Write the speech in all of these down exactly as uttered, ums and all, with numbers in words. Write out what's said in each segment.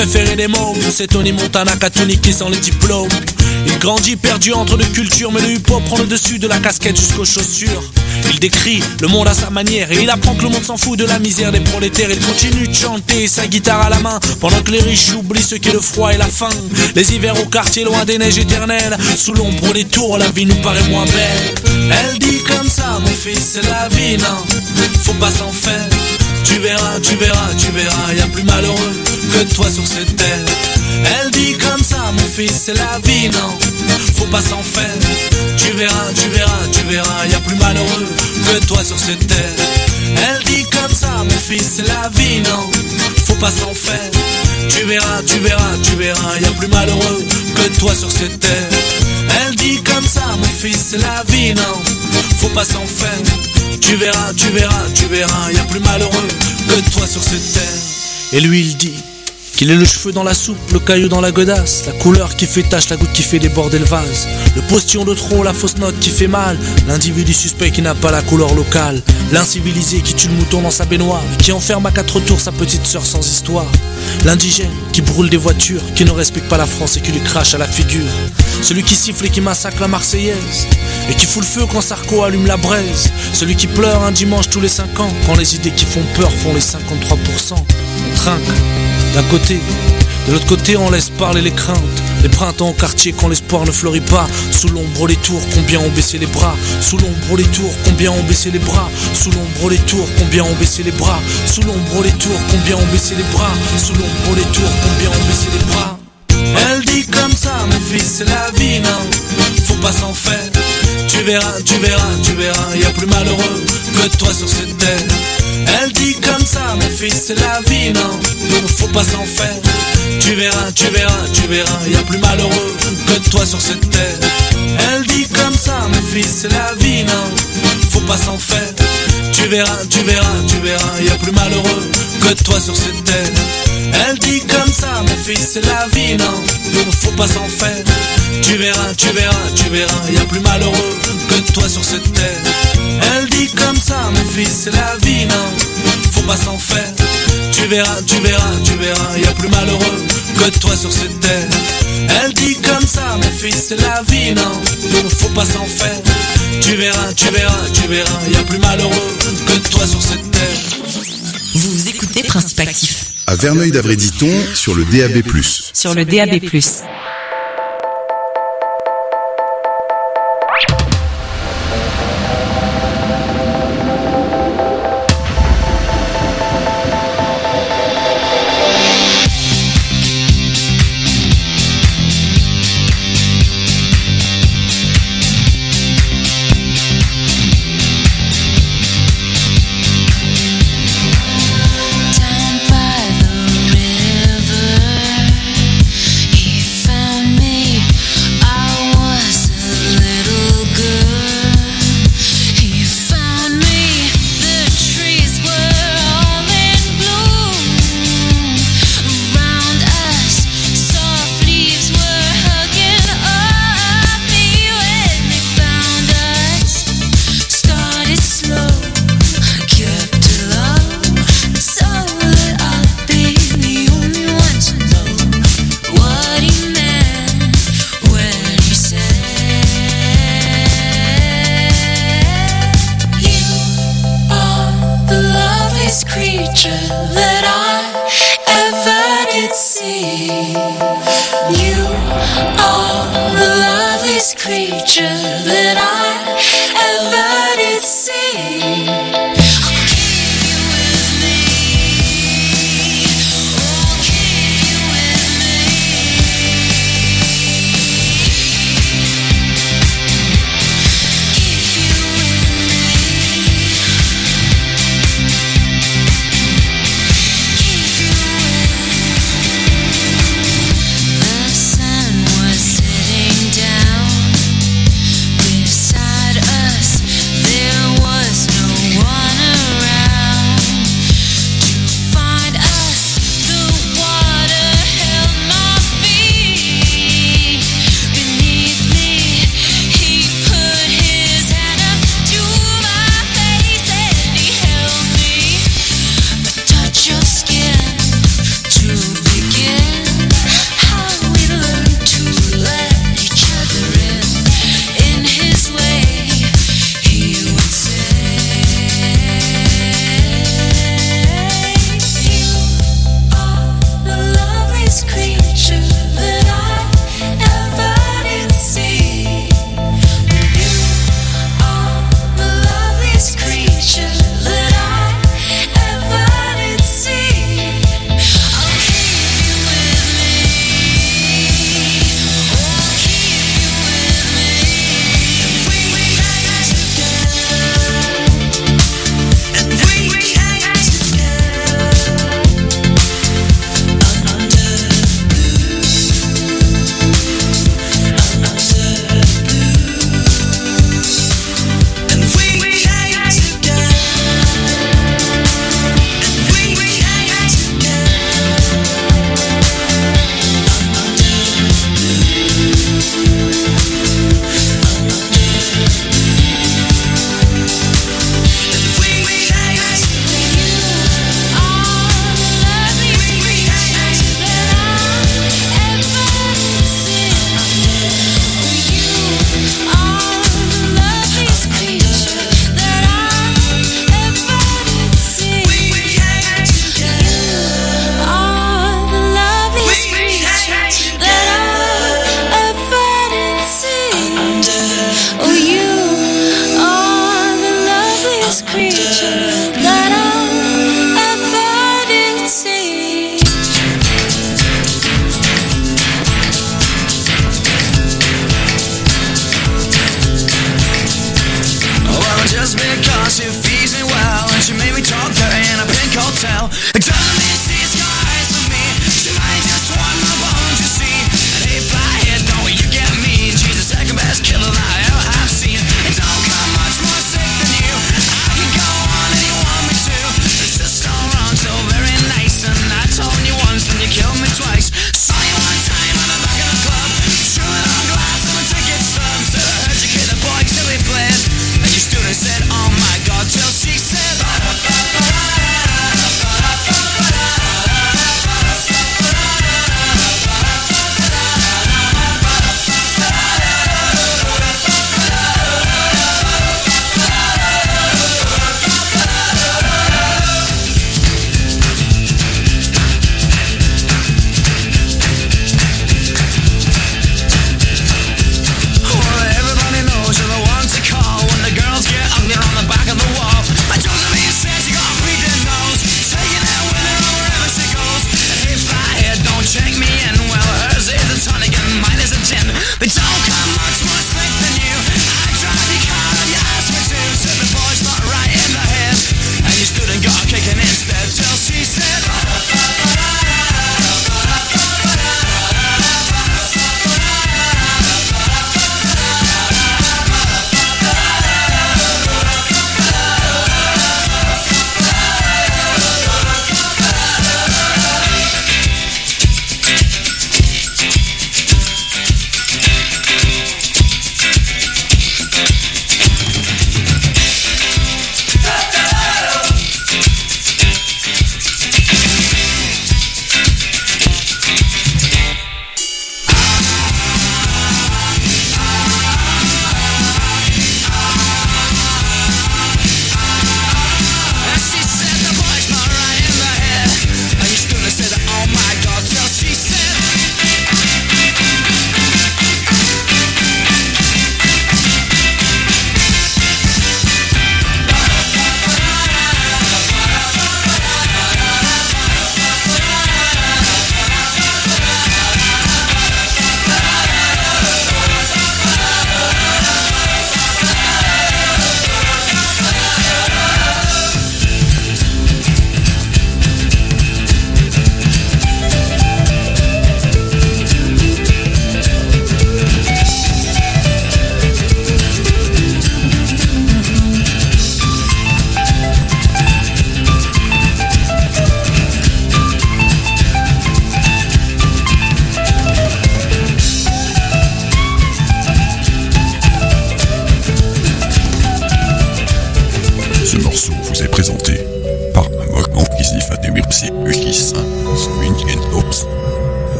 préféré des mômes, c'est Tony Montana qu'a tout niqué sans les diplômes. Il grandit perdu entre deux cultures, mais le hip-hop prend le dessus de la casquette jusqu'aux chaussures. Il décrit le monde à sa manière et il apprend que le monde s'en fout de la misère des prolétaires. Il continue de chanter, sa guitare à la main, pendant que les riches oublient ce qu'est le froid et la faim. Les hivers au quartier loin des neiges éternelles, sous l'ombre des tours la vie nous paraît moins belle. Elle dit comme ça, mon fils c'est la vie, non, faut pas s'en faire. Tu verras, tu verras, tu verras, y'a plus malheureux que toi sur cette terre. Elle dit comme ça, mon fils c'est la vie, non, faut pas s'en faire. Tu verras, tu verras, tu verras, y'a plus malheureux que toi sur cette terre. Elle dit comme ça, mon fils c'est la vie, non, faut pas s'en faire. Tu verras, tu verras, tu verras, y'a plus malheureux que toi sur cette terre. Elle dit comme ça, mon fils c'est la vie, non, faut pas s'en faire. Tu verras, tu verras, tu verras, y'a plus malheureux que toi sur cette terre. Et lui il dit qu'il est le cheveu dans la soupe, le caillou dans la godasse, la couleur qui fait tache, la goutte qui fait déborder le vase, le postillon de trop, la fausse note qui fait mal, l'individu suspect qui n'a pas la couleur locale, l'incivilisé qui tue le mouton dans sa baignoire, qui enferme à quatre tours sa petite sœur sans histoire, l'indigène qui brûle des voitures, qui ne respecte pas la France et qui lui crache à la figure, celui qui siffle et qui massacre la Marseillaise, et qui fout le feu quand Sarko allume la braise, celui qui pleure un dimanche tous les cinq ans, quand les idées qui font peur font les cinquante-trois pour cent. On trinque d'un côté, de l'autre côté on laisse parler les craintes, les printemps au quartier quand l'espoir ne fleurit pas, sous l'ombre les tours, combien ont baissé les bras, sous l'ombre les tours, combien ont baissé les bras, sous l'ombre les tours, combien ont baissé les bras, sous l'ombre les tours, combien ont baissé les bras, sous l'ombre les tours, combien ont baissé les bras. Elle dit comme ça, mon fils c'est la vie, non, faut pas s'en faire. Tu verras, tu verras, tu verras, y'a plus malheureux que toi sur cette terre. Elle dit comme ça, mon fils c'est la vie, non, faut pas s'en faire. Tu verras, tu verras, tu verras, y'a plus malheureux que toi sur cette terre. Elle dit comme ça, mon fils c'est la vie, non, faut pas s'en faire. Tu verras, tu verras, tu verras, y'a plus malheureux que toi sur cette terre. Elle dit comme ça, mon fils c'est la vie, non, faut pas s'en faire. Tu verras, tu verras, tu verras, y'a plus malheureux que toi sur cette terre. Elle dit comme ça, mon fils c'est la vie, non, faut pas s'en faire. Tu verras, tu verras, tu verras, y'a plus malheureux que toi sur cette terre. Elle dit comme ça, mon fils c'est la vie, non, faut pas s'en faire. Tu verras, tu verras, tu verras, y'a plus malheureux que toi sur cette terre. Vous écoutez Principe Actif à Verneuil-d'Avray-Ditton sur le D A B plus. Sur le D A B plus.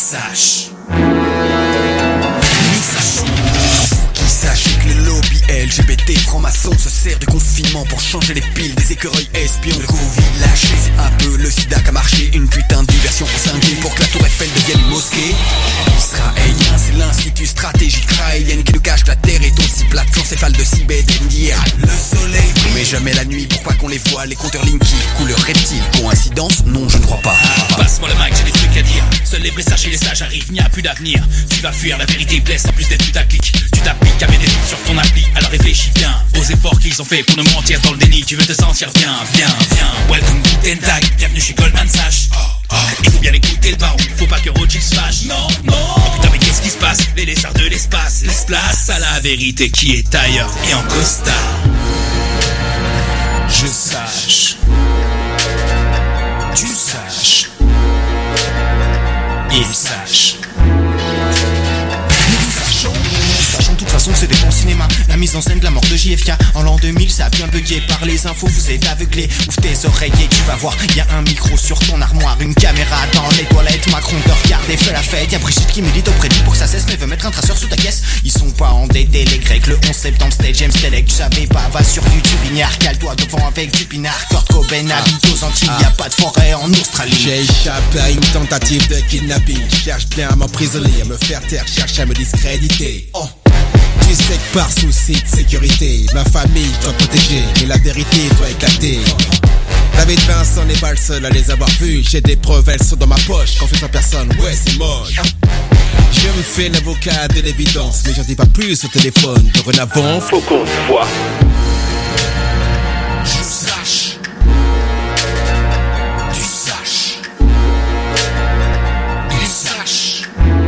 sache. Sachez que le lobby L G B T franc-maçon se sert du confinement pour changer les piles des écureuils espions. Le Covid lâché, c'est un peu le sida qu'a marché. Une putain de diversion en cinq D pour que la tour Eiffel devienne une mosquée. Israélien, c'est l'institut stratégique raélien qui nous cache que la terre est aussi plate qu'encéphale de Sibé d'India. Le soleil brille mais jamais la nuit, pourquoi qu'on les voit? Les compteurs Linky, couleur reptile. Coïncidence? Non, je ne crois pas. Ah, passe-moi le mic, j'ai des trucs à dire. Seuls les vrais sages et les sages arrivent, il n'y a plus d'avenir. Tu vas fuir, la vérité blesse en plus d'être putaclic. Tu t'appliques à des doutes sur ton appli, alors réfléchis bien aux efforts qu'ils ont fait pour nous mentir dans le déni. Tu veux te sentir bien, bien, bien. Welcome Guten Tag, bienvenue chez Goldman Sachs. Il faut bien écouter le baron, faut pas que Rothschild se fâche. Non, non. Oh putain mais qu'est-ce qui se passe? Les lézards de l'espace laissent place à la vérité qui est ailleurs et en costard. Je sache, tu saches, il sache. Sachant de toute façon c'est des bons cinémas. La mise en scène de la mort de J F K en l'an deux mille ça a bien bugué. Par les infos vous êtes aveuglés. Ouvre tes oreilles et tu vas voir. Y'a un micro sur ton armoire, une caméra dans les toilettes. Macron de regarder fait la fête. Y'a Brigitte qui milite auprès de lui pour que ça cesse mais veut mettre un traceur sous ta caisse. Ils sont pas endettés les grecs. Le onze septembre c'était James Telek. Tu savais pas, va sur YouTube ignare. Cale-toi devant avec du pinard. Kurt Cobain habite aux Antilles. Y'a pas de forêt en Australie. J'ai échappé à une tentative de kidnapping. Cherche bien à m'emprisonner, à me faire taire, cherche à me discréditer. Oh. Tu sais que par souci de sécurité, ma famille doit protéger, mais la vérité doit éclater. David Vincent n'est pas le seul à les avoir vus. J'ai des preuves, elles sont dans ma poche. Confiance en personne, ouais c'est moche. Je me fais l'avocat de l'évidence, mais j'en dis pas plus au téléphone. Dorénavant, faut qu'on se voit. Je sache, tu saches, il sache.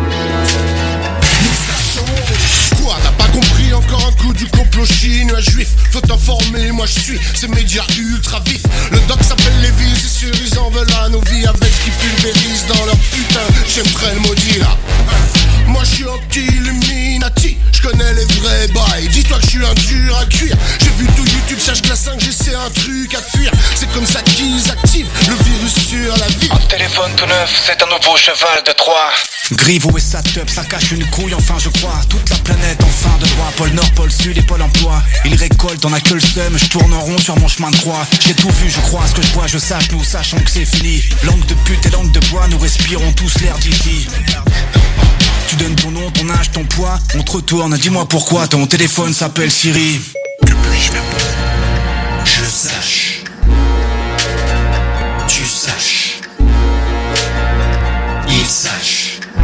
Quoi, t'as pas compris? Encore un coup du complot chinois juif. Faut t'informer, moi je suis ces médias ultra vifs. Le doc s'appelle Lévis, c'est sûr ils en veulent à nos vies. Avec ce qu'ils pulvérisent dans leur putain, j'aimerais le maudit là. Moi je suis anti-illuminati, je connais les vrais bails. Dis-toi que je suis un dur à cuire. J'ai vu tout YouTube, sache que la cinq G c'est un truc à fuir. C'est comme ça qu'ils activent le virus sur la vie. Un téléphone tout neuf, c'est un nouveau cheval de Troie. Griveaux et Satup, ça cache une couille, enfin je crois. Toute la planète enfin de droit, pôle Nord, pôle Sud et pôle emploi. Ils récoltent, on a que le seum, je tourne en rond sur mon chemin de croix. J'ai tout vu, je crois, ce que je vois, je sache, nous sachons que c'est fini. Langue de pute et langue de bois, nous respirons tous l'air d'ici. Tu donnes ton nom, ton âge, ton poids, on te retourne, dis-moi pourquoi ton téléphone s'appelle Siri. Que puis-je faire pour ça? Je sache, tu saches, il sache.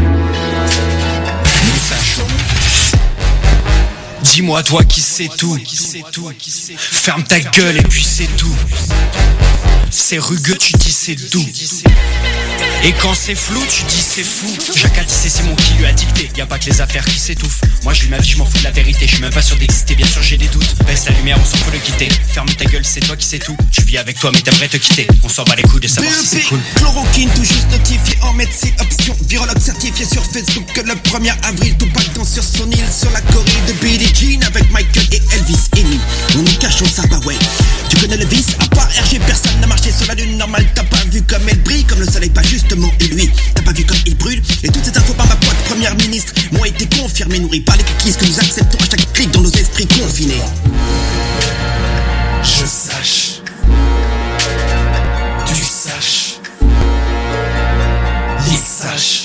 Dis-moi toi qui sais tout. Ferme ta gueule et puis c'est tout. C'est rugueux, tu dis c'est doux. Et quand c'est flou, tu dis c'est fou. Jacques Altissé, c'est mon qui lui a dicté. Y'a pas que les affaires qui s'étouffent. Moi je vis ma vie, je m'en fous de la vérité. Je suis même pas sûr d'exister, bien sûr j'ai des doutes. Baisse la lumière, on s'en fout de quitter. Ferme ta gueule, c'est toi qui sais tout. Tu vis avec toi mais t'aimerais te quitter. On s'en bat les couilles de savoir si c'est cool. Chloroquine tout juste notifié en médecine option. Virologue certifié sur Facebook que le premier avril. Tout pactant sur son île, sur la Corée de Billie Jean. Avec Michael et Elvis et nous. On nous cachons ça, bah ouais. Tu connais le vice, à part R G, personne n'a marché sur la lune normale. T'as pas vu comme elle brille, comme le soleil, pas justement. Et lui, t'as pas vu comme il brûle. Et toutes ces infos par ma pote première ministre m'ont été confirmées, nourries par les cookies que nous acceptons à chaque clic dans nos esprits confinés. Je sache, tu saches, il sache.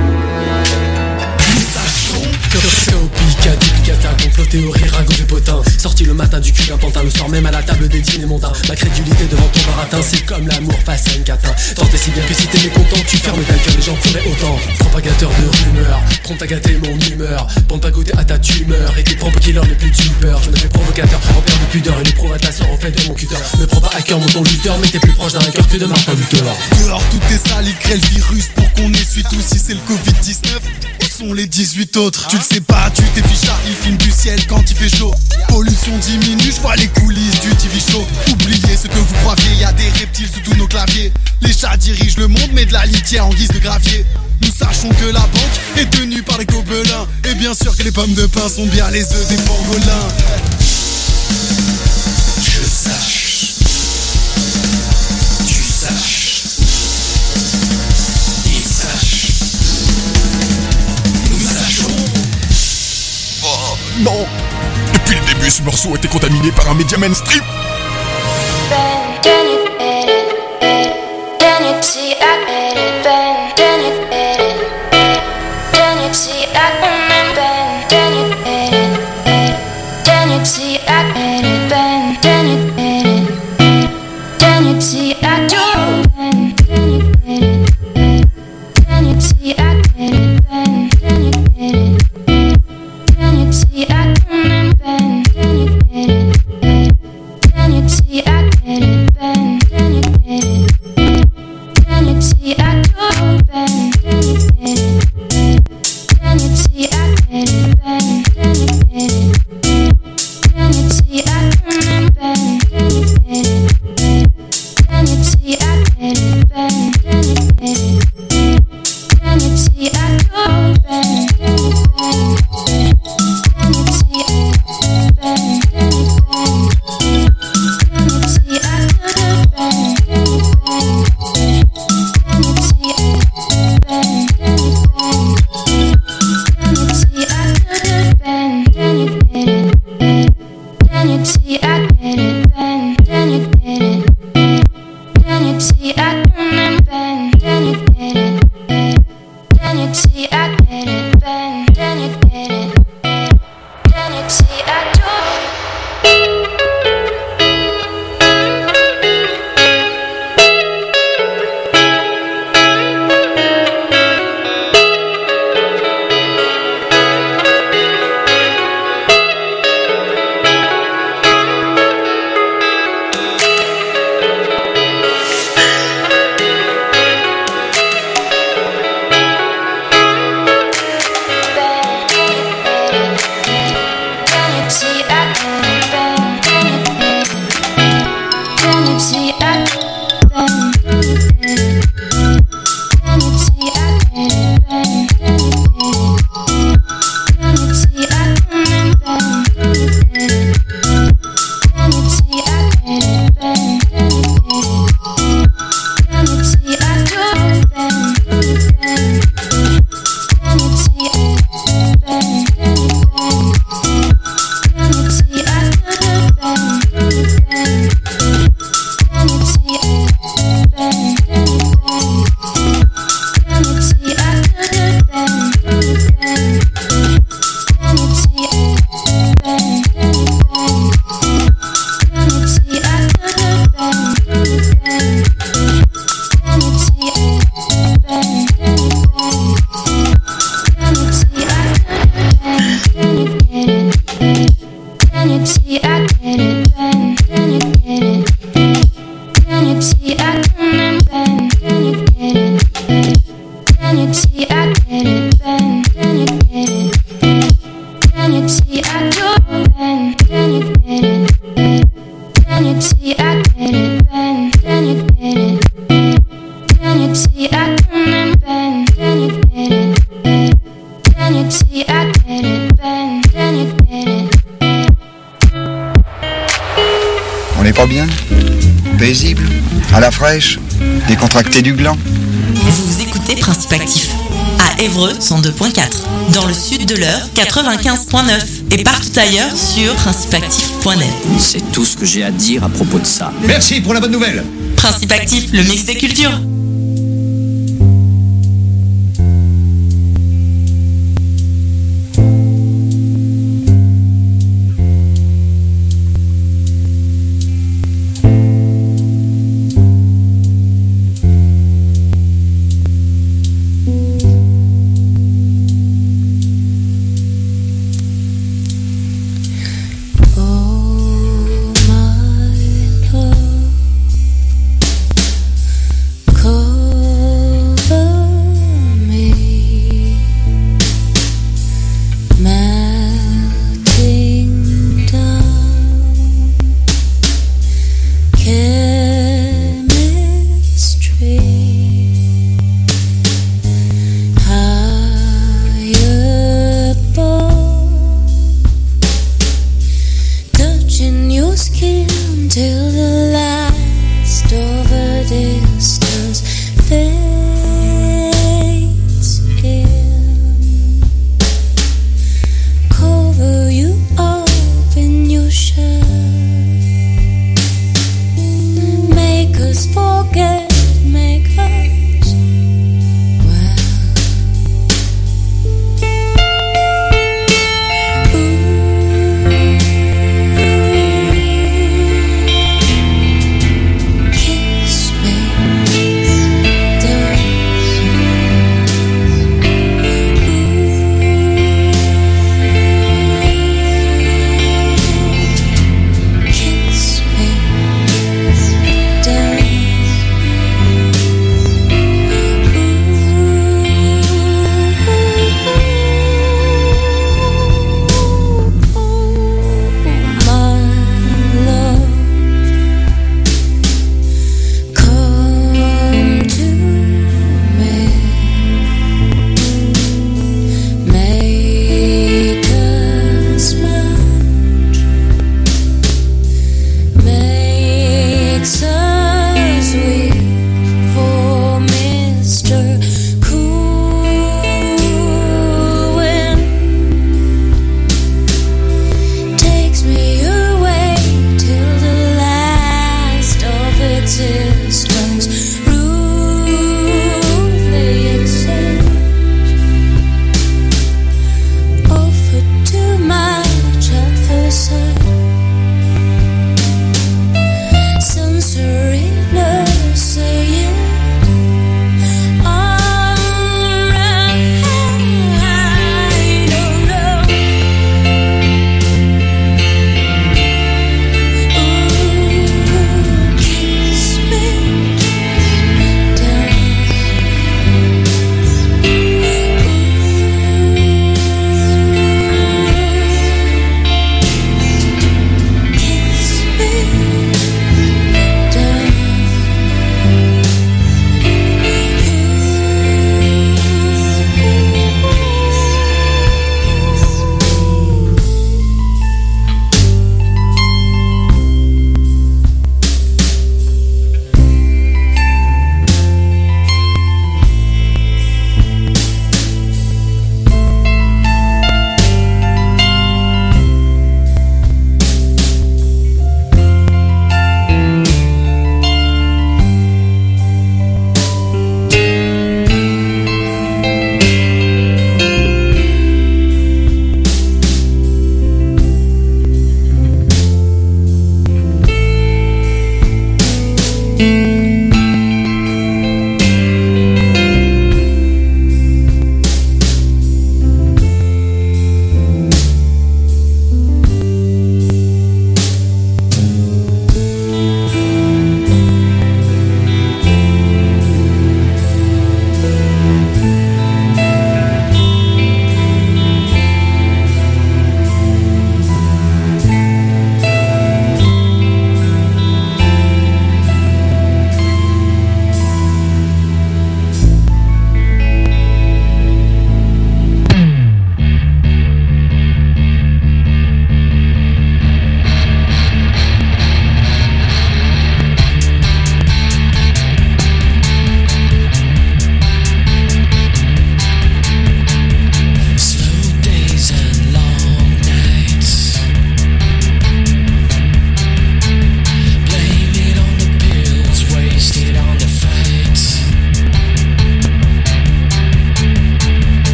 Picata, complot, théorie, ragot et potin. Sorti le matin du cul d'un pantin, le soir même à la table des dîners mondains. Ma crédulité devant ton baratin, c'est comme l'amour face à une catin. Tant et si bien que si t'es mécontent, tu fermes ta gueule, les gens feraient autant. Propagateur de rumeurs, prompt à gâter mon humeur. Pour ne pas goûter à ta tumeur et tes propres killers les plus tubeurs. Je me fais provocateur, en perte de pudeur. Et les provocations en fait de mon cutter. Ne prends pas à cœur mon ton lutteur, mais t'es plus proche d'un hacker que de Martin Luther. Dehors tout est sale, il crée le virus pour qu'on essuie tout. Si c'est le Covid dix-neuf, où sont les dix-huit autres? Tu le sais pas, tu t'es ficha, il filme du ciel quand il fait chaud. Pollution diminue, je vois les coulisses du T V show. Oubliez ce que vous croyez, y a des reptiles sous tous nos claviers. Les chats dirigent le monde, mais de la litière en guise de gravier. Nous sachons que la banque est tenue par les gobelins. Et bien sûr que les pommes de pain sont bien les œufs des pangolins. Je sache, tu saches, il sache. Non. Depuis le début, ce morceau a été contaminé par un média mainstream. On n'est pas bien? Paisible? À la fraîche? Décontracté du gland? Vous écoutez Principe Actif à Évreux cent deux point quatre, dans le sud de l'Eure quatre-vingt-quinze point neuf et partout ailleurs sur principe actif point net. C'est tout ce que j'ai à dire à propos de ça. Merci pour la bonne nouvelle. Principe Actif, le mix des cultures. Cold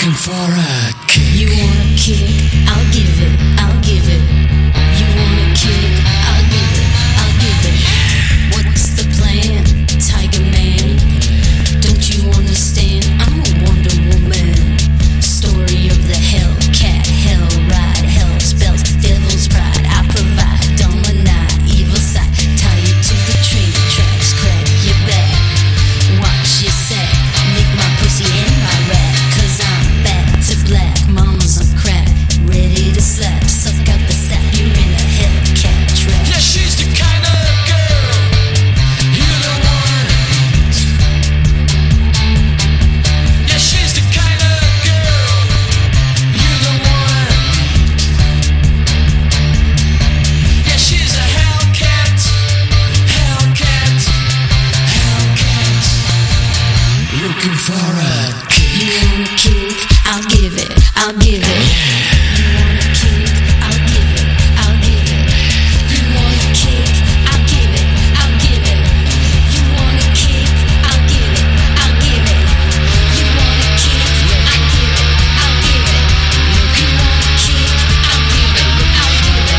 Looking for a kick. You want a kick? I'll give it, I'll give it. You want a kick? I'll give it, I'll give it. What's the plan, Tiger Man? Don't you understand? I'm a Wonder Woman. Story of the Hellcat, hell ride, hell spells, devil's pride. I provide, dominate, evil side. Tie you to the train tracks, crack your back. Watch your sack, lick my pussy and my rat. Cause I'm back to black, mamas on crack, ready to slap. Suck out the sap, you're in a Hellcat trap. Yeah, she's the kind of girl you don't want. Yeah, she's the kind of girl you don't want. Yeah, she's a Hellcat, Hellcat, Hellcat. Looking for a kick. You want a kick? I'll give it, I'll give it. You want a kick? I'll give it, I'll give it. You want a kick? I'll give it, I'll give it. You want a kick? I'll give it, I'll give it. You want a kick? I'll give it, I'll give it. You want a kick? I'll give it, I'll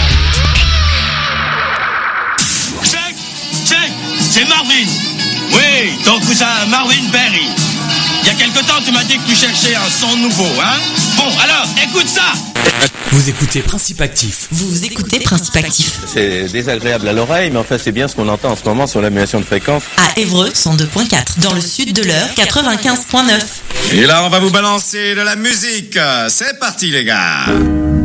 give it. Check, check, c'est Marvin. Oui, ton cousin Marvin Berry. Il y a quelque temps, tu m'as dit que tu cherchais un son nouveau, hein? Bon, alors, écoute ça! Vous écoutez Principe Actif. Vous écoutez Principe Actif. C'est désagréable à l'oreille, mais enfin c'est bien ce qu'on entend en ce moment sur l'annulation de fréquence. À Évreux, cent deux point quatre. Dans le sud de l'Eure, quatre-vingt-quinze point neuf. Et là, on va vous balancer de la musique. C'est parti, les gars.